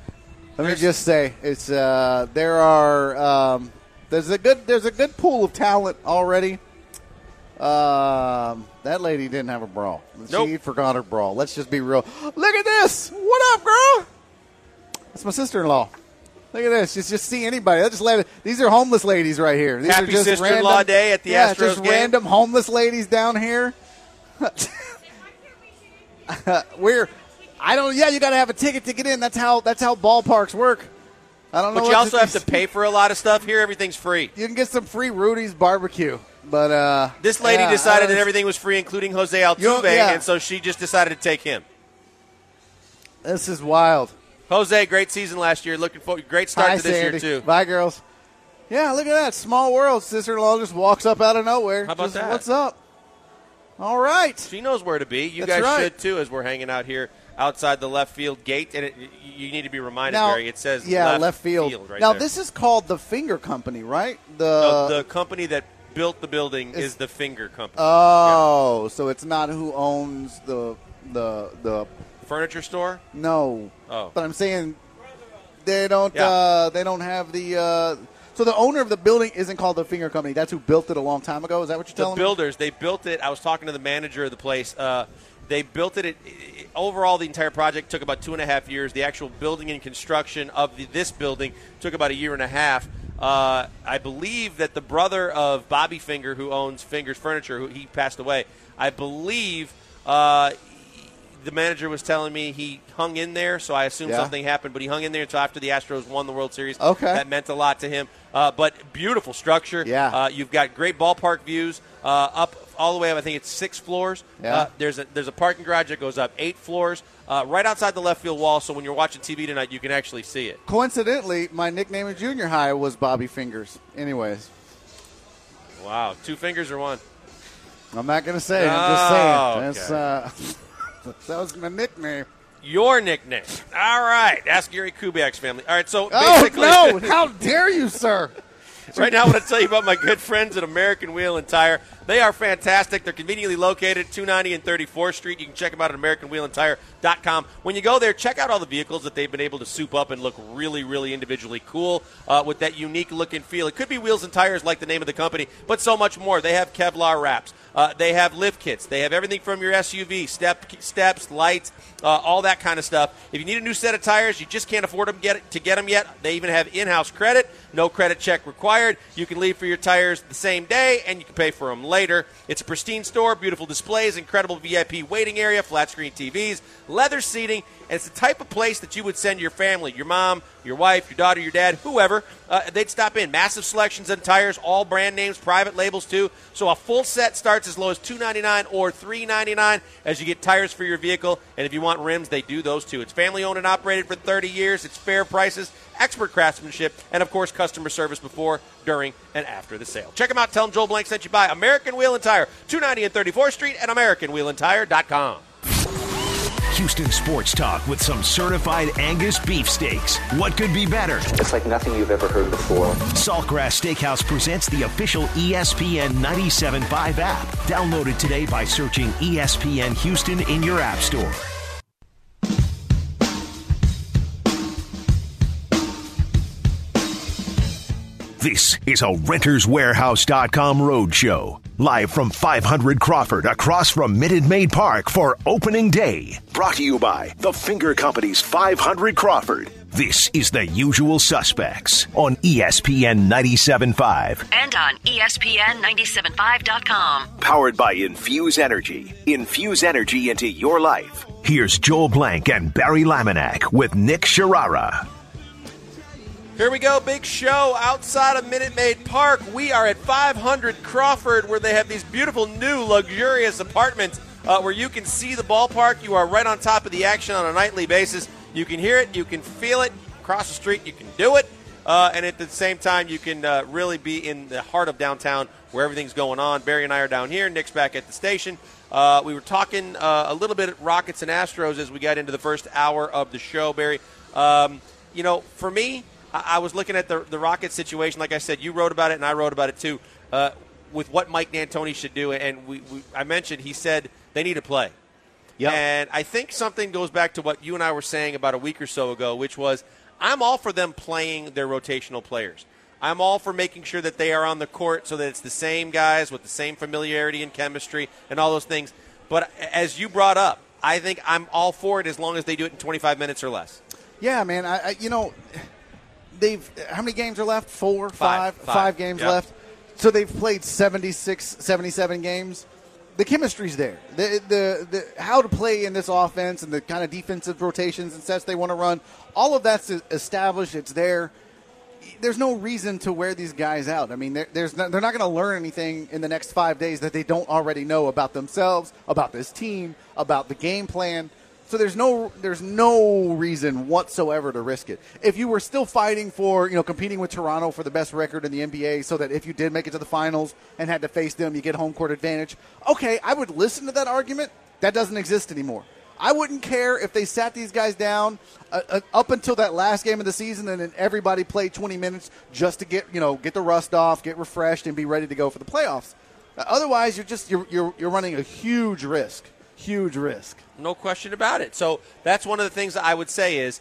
Let me just say, it's uh, there are um, there's a good there's a good pool of talent already. Um, that lady didn't have a bra. Nope. She forgot her bra. Let's just be real. Look at this. What up, girl? That's my sister-in-law. Look at this. Just just see anybody. Let's just let it. These are homeless ladies right here. These Happy are just sister-in-law random, day at the yeah, Astros just game. random homeless ladies down here. We're. I don't. Yeah, you got to have a ticket to get in. That's how. That's how ballparks work. I don't know. But what you also to, have to pay for a lot of stuff here. Everything's free. You can get some free Rudy's barbecue, but uh, This lady yeah, decided I that was- everything was free, including Jose Altuve, You know, yeah. and so she just decided to take him. This is wild. Jose, great season last year. Looking forward, great start Hi, to this Sandy. year too. Bye, girls. Yeah, look at that small world. Sister-in-law just walks up out of nowhere. How about Just, that? What's up? All right. She knows where to be. You That's guys right. should too, as we're hanging out here outside the left field gate. And it, you need to be reminded, Now, Barry. It says yeah, left, left field. right now there. this is called the Finger Company, right? The, No, the company that built the building It's- is the Finger Company. oh, so it's not who owns the the the Furniture store. no. Oh. But I'm saying they don't Yeah. uh, they don't have the. Uh, so the owner of the building isn't called the Finger Company. That's who built it a long time ago. Is that what you're The telling me? builders, they built it. I was talking to the manager of the place. Uh, they built it, it, it. Overall, the entire project took about two and a half years. The actual building and construction of the, this building took about a year and a half. Uh, I believe that the brother of Bobby Finger, who owns Fingers Furniture, who he passed away, I believe uh, the manager was telling me he hung in there, so I assume Yeah. something happened, but he hung in there until after the Astros won the World Series. Okay. That meant a lot to him. Uh, but beautiful structure. Yeah. Uh, you've got great ballpark views uh, up all the way up. I think it's six floors. Yeah. Uh, there's a there's a parking garage that goes up eight floors, uh, right outside the left field wall. So when you're watching T V tonight, you can actually see it. Coincidentally, my nickname in junior high was Bobby Fingers. Anyways, Wow, two fingers or one? I'm not going to say. I'm Oh, just saying. That's, uh, that was my nickname. Your nickname. All right. Ask Gary Kubiak's family. All right. So Oh, basically, no. How dare you, sir? right now, I want to tell you about my good friends at American Wheel and Tire. They are fantastic. They're conveniently located at two ninety and thirty-fourth Street. You can check them out at American Wheel and Tire dot com. When you go there, check out all the vehicles that they've been able to soup up and look really, really individually cool uh, with that unique look and feel. It could be wheels and tires like the name of the company, but so much more. They have Kevlar wraps. Uh, they have lift kits. They have everything from your S U V, step, steps, lights, uh, all that kind of stuff. If you need a new set of tires, you just can't afford them get, to get them yet. They even have in-house credit. No credit check required. required. You can leave for your tires the same day, and you can pay for them later. It's a pristine store, beautiful displays, incredible V I P waiting area, flat-screen T Vs, leather seating, and it's the type of place that you would send your family, your mom, your wife, your daughter, your dad, whoever. Uh, they'd stop in. Massive selections of tires, all brand names, private labels too. So a full set starts as low as two hundred ninety-nine dollars or three hundred ninety-nine dollars as you get tires for your vehicle. And if you want rims, they do those too. It's family-owned and operated for thirty years. It's fair prices, expert craftsmanship, and, of course, customer service before, during, and after the sale. Check them out. Tell them Joel Blank sent you by. American Wheel and Tire, two ninety and thirty-fourth Street at american wheel and tire dot com. Houston Sports Talk with some certified Angus beef steaks. What could be better? It's like nothing you've ever heard before. Saltgrass Steakhouse presents the official E S P N ninety-seven point five app. Download it today by searching E S P N Houston in your app store. This is a Renters Warehouse dot com roadshow. Live from five hundred Crawford across from Minute Maid Park for opening day. Brought to you by The Finger Company's five hundred Crawford. This is The Usual Suspects on E S P N ninety-seven point five. And on E S P N ninety-seven point five dot com. Powered by Infuse Energy. Infuse energy into your life. Here's Joel Blank and Barry Laminack with Nick Sharara. Here we go, big show outside of Minute Maid Park. We are at five hundred Crawford, where they have these beautiful new luxurious apartments uh, where you can see the ballpark. You are right on top of the action on a nightly basis. You can hear it, you can feel it. Across the street, you can do it. Uh, and at the same time, you can uh, really be in the heart of downtown where everything's going on. Barry and I are down here. Nick's back at the station. Uh, we were talking uh, a little bit at Rockets and Astros as we got into the first hour of the show, Barry. Um, you know, for me, I was looking at the the Rockets situation. Like I said, you wrote about it, and I wrote about it too, uh, with what Mike D'Antoni should do. And we, we, I mentioned he said they need to play. Yep. And I think something goes back to what you and I were saying about a week or so ago, which was I'm all for them playing their rotational players. I'm all for making sure that they are on the court so that it's the same guys with the same familiarity and chemistry and all those things. But as you brought up, I think I'm all for it as long as they do it in twenty-five minutes or less. Yeah, man. I, I you know – They've how many games are left? Four, five, five, five, five games yep. left. So they've played seventy-six, seventy-seven games. The chemistry's there. The, the the how to play in this offense and the kind of defensive rotations and sets they want to run, all of that's established. It's there. There's no reason to wear these guys out. I mean, there's no, they're not going to learn anything in the next five days that they don't already know about themselves, about this team, about the game plan. So there's no there's no reason whatsoever to risk it. If you were still fighting for, you know, competing with Toronto for the best record in the N B A so that if you did make it to the finals and had to face them, you get home court advantage, okay, I would listen to that argument. That doesn't exist anymore. I wouldn't care if they sat these guys down uh, uh, up until that last game of the season and then everybody played twenty minutes just to get, you know, get the rust off, get refreshed, and be ready to go for the playoffs. Uh, otherwise, you're just you're, you're you're running a huge risk. Huge risk. No question about it. So that's one of the things that I would say is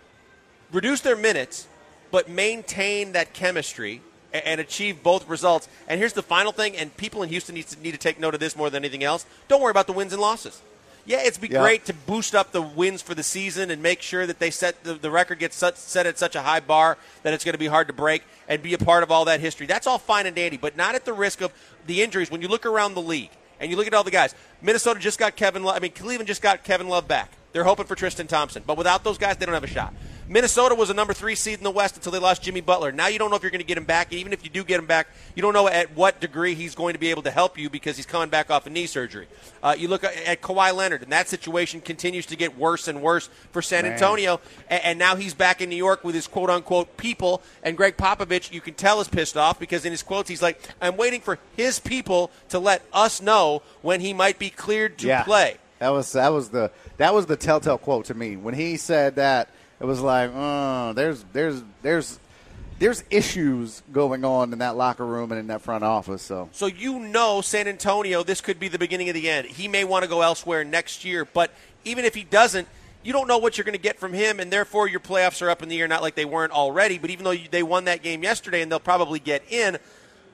reduce their minutes, but maintain that chemistry and, and achieve both results. And here's the final thing, and people in Houston need to, need to take note of this more than anything else. Don't worry about the wins and losses. Yeah, it's be yeah. great to boost up the wins for the season and make sure that they set the, the record gets set, set at such a high bar that it's going to be hard to break and be a part of all that history. That's all fine and dandy, but not at the risk of the injuries. When you look around the league, and you look at all the guys. Minnesota just got Kevin Love. I mean, Cleveland just got Kevin Love back. They're hoping for Tristan Thompson. But without those guys, they don't have a shot. Minnesota was a number three seed in the West until they lost Jimmy Butler. Now you don't know if you're going to get him back. And even if you do get him back, you don't know at what degree he's going to be able to help you because he's coming back off a knee surgery. Uh, you look at, at Kawhi Leonard, and that situation continues to get worse and worse for San Man. Antonio. And, and now he's back in New York with his quote-unquote people. And Greg Popovich, you can tell, is pissed off because in his quotes he's like, I'm waiting for his people to let us know when he might be cleared to yeah. play. That was that was the that was the telltale quote to me. When he said that, it was like, oh, there's there's there's there's issues going on in that locker room and in that front office. So So you know San Antonio, this could be the beginning of the end. He may want to go elsewhere next year, but even if he doesn't, you don't know what you're going to get from him, and therefore your playoffs are up in the air, not like they weren't already. But even though they won that game yesterday and they'll probably get in,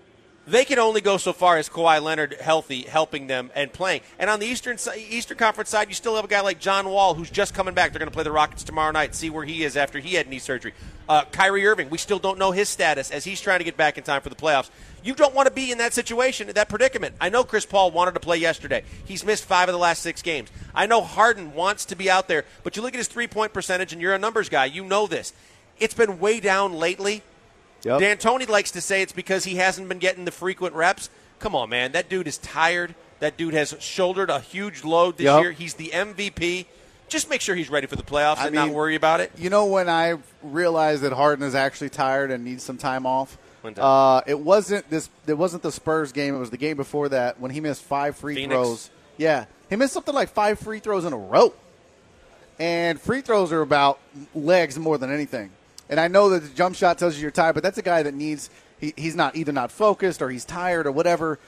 they can only go so far as Kawhi Leonard healthy, helping them and playing. And on the Eastern Eastern Conference side, you still have a guy like John Wall, who's just coming back. They're going to play the Rockets tomorrow night, see where he is after he had knee surgery. Uh, Kyrie Irving, we still don't know his status as he's trying to get back in time for the playoffs. You don't want to be in that situation, that predicament. I know Chris Paul wanted to play yesterday. He's missed five of the last six games. I know Harden wants to be out there, but you look at his three-point percentage, and you're a numbers guy. You know this. It's been way down lately. Yep. D'Antoni likes to say it's because he hasn't been getting the frequent reps. Come on, man. That dude is tired. That dude has shouldered a huge load this yep. year. He's the M V P. Just make sure he's ready for the playoffs I and mean, not worry about it. You know when I realized that Harden is actually tired and needs some time off? Uh, it wasn't this. It wasn't the Spurs game. It was the game before that when he missed five free Phoenix. throws. Yeah, he missed something like five free throws in a row. And free throws are about legs more than anything. And I know that the jump shot tells you you're tired, but that's a guy that needs he, – he's not either not focused or he's tired or whatever.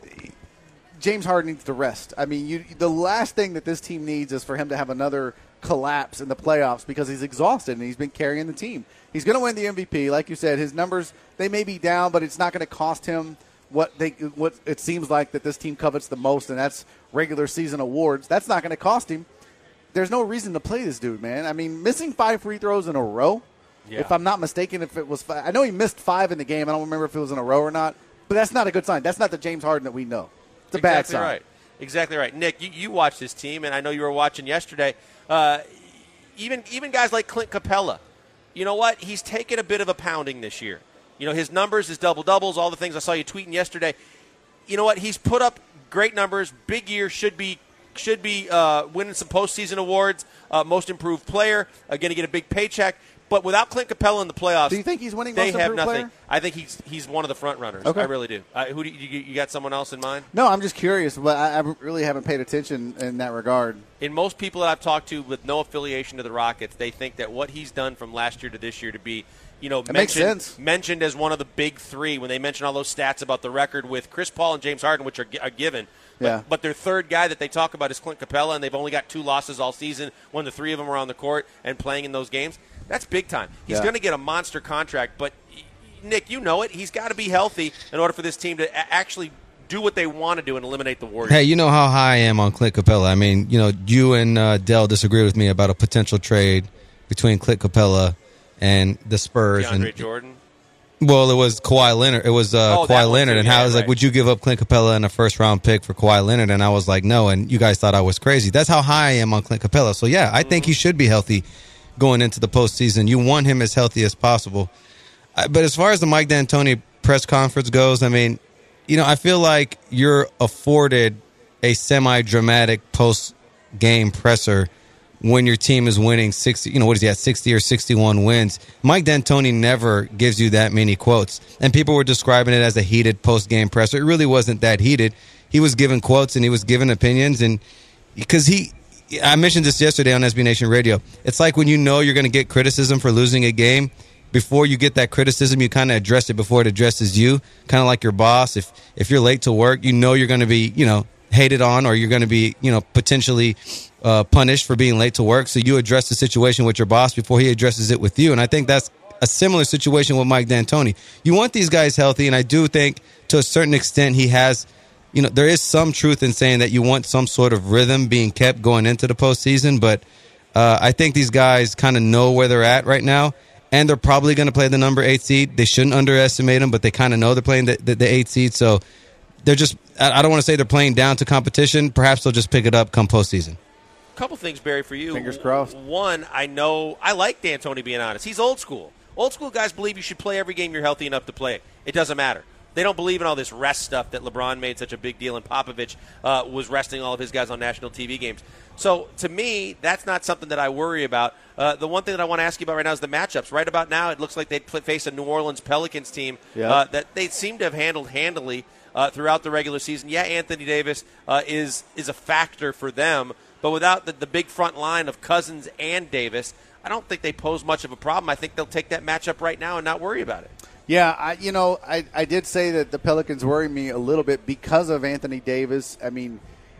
James Harden needs to rest. I mean, you, the last thing that this team needs is for him to have another collapse in the playoffs because he's exhausted and he's been carrying the team. He's going to win the M V P. Like you said, his numbers, they may be down, but it's not going to cost him what they what it seems like that this team covets the most, and that's regular season awards. That's not going to cost him. There's no reason to play this dude, man. I mean, missing five free throws in a row – Yeah. If I'm not mistaken, if it was five, I know he missed five in the game. I don't remember if it was in a row or not. But that's not a good sign. That's not the James Harden that we know. It's a exactly bad sign. Right. Exactly right. Nick, you, you watched this team, and I know you were watching yesterday. Uh, even even guys like Clint Capella, you know what? He's taken a bit of a pounding this year. You know, his numbers, his double-doubles, all the things I saw you tweeting yesterday. You know what? He's put up great numbers. Big year, should be should be uh, winning some postseason awards. Uh, most improved player, uh, going to get a big paycheck. But without Clint Capella in the playoffs, do you think he's winning they most have improved nothing. player? I think he's he's one of the front runners. Okay. I really do. Uh, who do you, you got someone else in mind? No, I'm just curious, but I, I really haven't paid attention in that regard. In most people that I've talked to with no affiliation to the Rockets, they think that what he's done from last year to this year to be, you know, that mentioned, makes sense. mentioned as one of the big three when they mention all those stats about the record with Chris Paul and James Harden, which are a given. But, yeah. but their third guy that they talk about is Clint Capella, and they've only got two losses all season when the three of them are on the court and playing in those games. That's big time. He's yeah. going to get a monster contract, but, Nick, you know it. He's got to be healthy in order for this team to a- actually do what they want to do and eliminate the Warriors. Hey, you know how high I am on Clint Capella. I mean, you know, you and uh, Dell disagree with me about a potential trade between Clint Capella and the Spurs. DeAndre and, Jordan? Well, it was Kawhi Leonard. It was uh, oh, Kawhi Leonard, too. and yeah, how I was right. like, would you give up Clint Capella and a first-round pick for Kawhi Leonard? And I was like, no, and you guys thought I was crazy. That's how high I am on Clint Capella. So, yeah, I mm-hmm. think he should be healthy going into the postseason. You want him as healthy as possible. But as far as the Mike D'Antoni press conference goes, I mean, you know, I feel like you're afforded a semi-dramatic post-game presser when your team is winning sixty, you know, what is he at, sixty or sixty-one wins. Mike D'Antoni never gives you that many quotes. And people were describing it as a heated post-game presser. It really wasn't that heated. He was giving quotes and he was giving opinions. And because he, I mentioned this yesterday on S B Nation Radio. It's like when you know you're going to get criticism for losing a game, before you get that criticism, you kind of address it before it addresses you, kind of like your boss. If if you're late to work, you know you're going to be, you know, hated on, or you're going to be, you know, potentially uh, punished for being late to work. So you address the situation with your boss before he addresses it with you. And I think that's a similar situation with Mike D'Antoni. You want these guys healthy, and I do think to a certain extent he has, you know, there is some truth in saying that you want some sort of rhythm being kept going into the postseason. But uh, I think these guys kind of know where they're at right now. And they're probably going to play the number eight seed. They shouldn't underestimate them, but they kind of know they're playing the, the, the eight seed. So they're just, I don't want to say they're playing down to competition. Perhaps they'll just pick it up come postseason. A couple things, Barry, for you. Fingers crossed. One, I know, I like D'Antoni being honest. He's old school. Old school guys believe you should play every game you're healthy enough to play it. It doesn't matter. They don't believe in all this rest stuff that LeBron made such a big deal, and Popovich uh, was resting all of his guys on national T V games. So, to me, that's not something that I worry about. Uh, the one thing that I want to ask you about right now is the matchups. Right about now, it looks like they'd face a New Orleans Pelicans team yeah. uh, that they seem to have handled handily uh, throughout the regular season. Yeah, Anthony Davis uh, is is a factor for them, but without the, the big front line of Cousins and Davis, I don't think they pose much of a problem. I think they'll take that matchup right now and not worry about it. Yeah, I, you know, I, I did say that the Pelicans worry me a little bit because of Anthony Davis. I mean,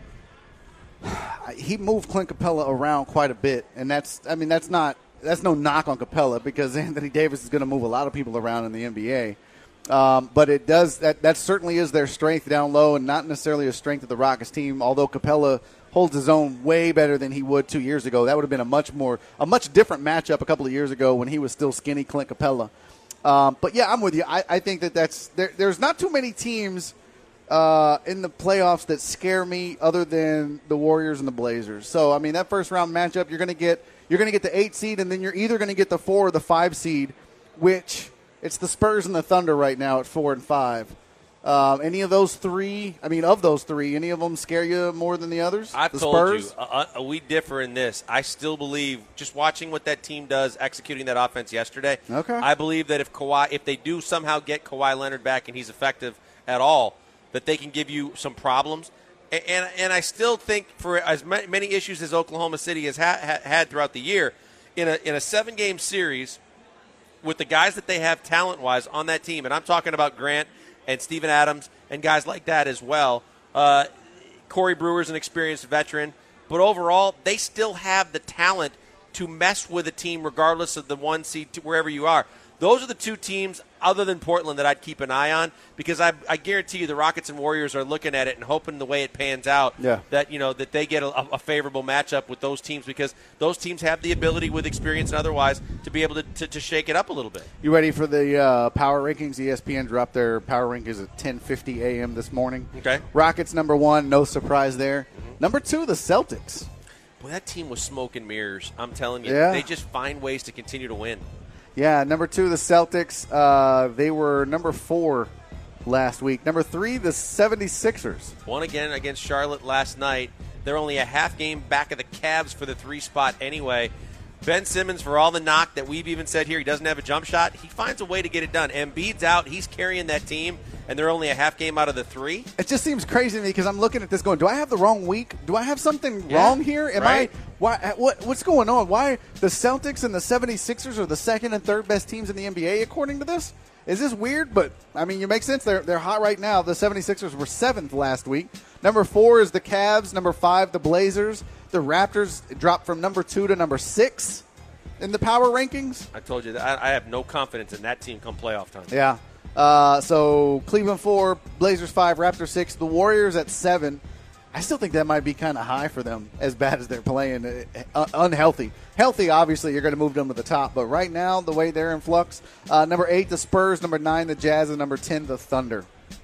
he moved Clint Capella around quite a bit, and that's, I mean, that's not, that's no knock on Capella because Anthony Davis is going to move a lot of people around in the N B A. Um, but it does that, that certainly is their strength down low, and not necessarily a strength of the Rockets team. Although Capella holds his own way better than he would two years ago, that would have been a much more a much different matchup a couple of years ago when he was still skinny Clint Capella. Um, but yeah, I'm with you. I, I think that that's there, there's not too many teams uh, in the playoffs that scare me other than the Warriors and the Blazers. So I mean, that first round matchup, you're going to get you're going to get the eight seed, and then you're either going to get the four or the five seed, which it's the Spurs and the Thunder right now at four and five. Um, any of those three, I mean, of those three, any of them scare you more than the others? I've the told Spurs? you, uh, uh, we differ in this. I still believe, just watching what that team does, executing that offense yesterday, okay. I believe that if Kawhi, if they do somehow get Kawhi Leonard back and he's effective at all, that they can give you some problems. And and, and I still think for as many issues as Oklahoma City has ha- ha- had throughout the year, in a in a seven-game series, with the guys that they have talent-wise on that team, and I'm talking about Grant and Steven Adams and guys like that as well. Uh, Corey Brewer's an experienced veteran, but overall, they still have the talent to mess with a team regardless of the one seed to wherever you are. Those are the two teams other than Portland that I'd keep an eye on, because I, I guarantee you the Rockets and Warriors are looking at it and hoping the way it pans out yeah. that you know that they get a, a favorable matchup with those teams, because those teams have the ability with experience and otherwise to be able to, to, to shake it up a little bit. You ready for the uh, power rankings? E S P N dropped their power rankings at ten fifty a.m. this morning. Okay. Rockets number one, no surprise there. Mm-hmm. Number two, the Celtics. Boy, that team was smoke and mirrors. I'm telling you, yeah. they just find ways to continue to win. Yeah, number two, the Celtics. Uh, they were number four last week. Number three, the seventy-sixers. Won again against Charlotte last night. They're only a half game back of the Cavs for the three spot anyway. Ben Simmons, for all the knock that we've even said here, he doesn't have a jump shot, he finds a way to get it done. Embiid's out. He's carrying that team, and they're only a half game out of the three. It just seems crazy to me because I'm looking at this going, do I have the wrong week? Do I have something yeah, wrong here? Am right? I why what what's going on? Why the Celtics and the seventy-sixers are the second and third best teams in the N B A according to this? Is this weird? But, I mean, you make sense. They're, they're hot right now. The seventy-sixers were seventh last week. Number four is the Cavs. Number five, the Blazers. The Raptors dropped from number two to number six in the power rankings. I told you that I, I have no confidence in that team come playoff time. Yeah. Uh, so Cleveland four, Blazers five, Raptors six. The Warriors at seven. I still think that might be kind of high for them, as bad as they're playing. Uh, unhealthy. Healthy, obviously, you're going to move them to the top. But right now, the way they're in flux, uh, number eight, the Spurs. Number nine, the Jazz. And number ten, the Thunder.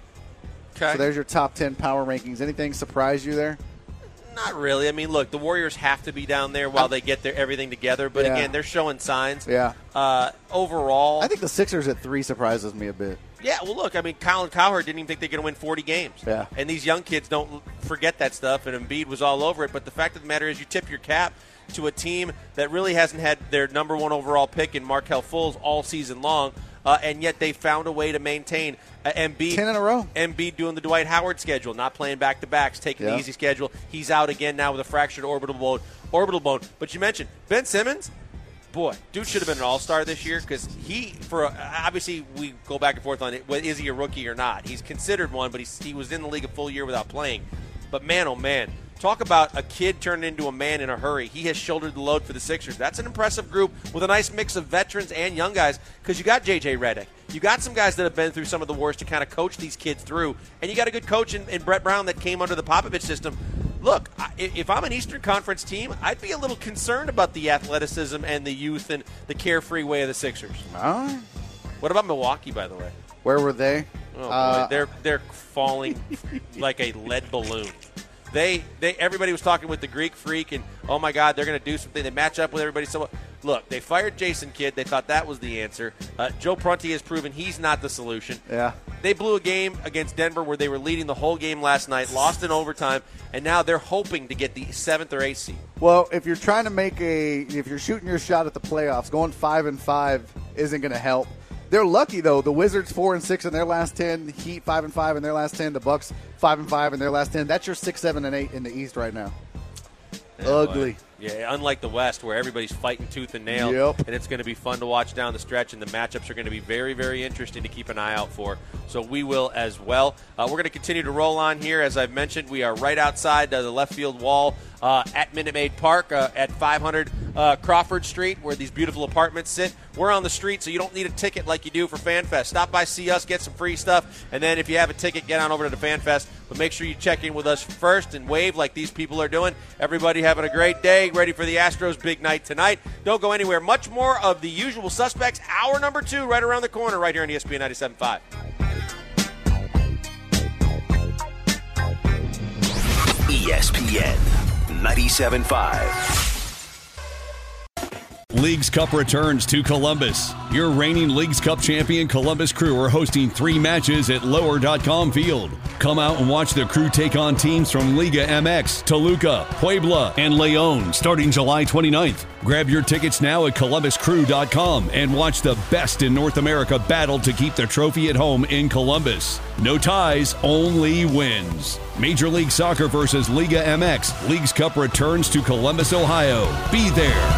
Okay. So there's your top ten power rankings. Anything surprise you there? Not really. I mean, look, the Warriors have to be down there while they get their everything together. But, Yeah. again, they're showing signs. Yeah. Uh, overall, I think the Sixers at three surprises me a bit. yeah, well, look, I mean, Colin Cowherd didn't even think they're going to win forty games. Yeah. And these young kids don't forget that stuff, and Embiid was all over it. But the fact of the matter is you tip your cap to a team that really hasn't had their number one overall pick in Markelle Fultz all season long, uh, and yet they found a way to maintain uh, Embiid. Ten in a row. Embiid doing the Dwight Howard schedule, not playing back-to-backs, taking Yeah. the easy schedule. He's out again now with a fractured orbital bone. Orbital bone. But you mentioned Ben Simmons. Boy, dude should have been an all-star this year because he, for obviously we go back and forth on it, is he a rookie or not? He's considered one, but he's, he was in the league a full year without playing. But man, oh man, talk about a kid turning into a man in a hurry. He has shouldered the load for the Sixers. That's an impressive group with a nice mix of veterans and young guys because you got J J Redick. You got some guys that have been through some of the worst to kind of coach these kids through, and you got a good coach in, in Brett Brown that came under the Popovich system. Look, I, if I'm an Eastern Conference team, I'd be a little concerned about the athleticism and the youth and the carefree way of the Sixers. All right. What about Milwaukee, by the way? Where were they? Oh, boy. Uh, they're they're falling like a lead balloon. They they everybody was talking with the Greek Freak, and oh my God, they're going to do something. They match up with everybody. So look, they fired Jason Kidd. They thought that was the answer. Uh, Joe Prunty has proven he's not the solution. Yeah. They blew a game against Denver where they were leading the whole game last night, lost in overtime, and now they're hoping to get the seventh or eighth seed. Well, if you're trying to make a, if you're shooting your shot at the playoffs, going five and five isn't going to help. They're lucky though. The Wizards four and six in their last ten, Heat five and five in their last ten, the Bucks five and five in their last ten. That's your six, seven, and eight in the East right now. ugly. Yeah, unlike the West, where everybody's fighting tooth and nail, Yep. and it's going to be fun to watch down the stretch, and the matchups are going to be very, very interesting to keep an eye out for. So we will as well. Uh, we're going to continue to roll on here. As I've mentioned, we are right outside uh, the left field wall uh, at Minute Maid Park uh, at five hundred uh, Crawford Street, where these beautiful apartments sit. We're on the street, so you don't need a ticket like you do for FanFest. Stop by, see us, get some free stuff, and then if you have a ticket, get on over to the FanFest. But make sure you check in with us first and wave like these people are doing. Everybody having a great day, ready for the Astros' big night tonight. Don't go anywhere. Much more of the usual suspects. Hour number two right around the corner right here on E S P N ninety-seven point five. E S P N ninety-seven point five. Leagues Cup returns to Columbus. Your reigning Leagues Cup champion Columbus Crew are hosting three matches at lower dot com field. Come out and watch the Crew take on teams from Liga M X, Toluca, Puebla, and Leon starting July twenty-ninth. Grab your tickets now at columbus crew dot com and watch the best in North America battle to keep the trophy at home in Columbus. No ties, only wins. Major League Soccer versus Liga M X. Leagues Cup returns to Columbus, Ohio. Be there.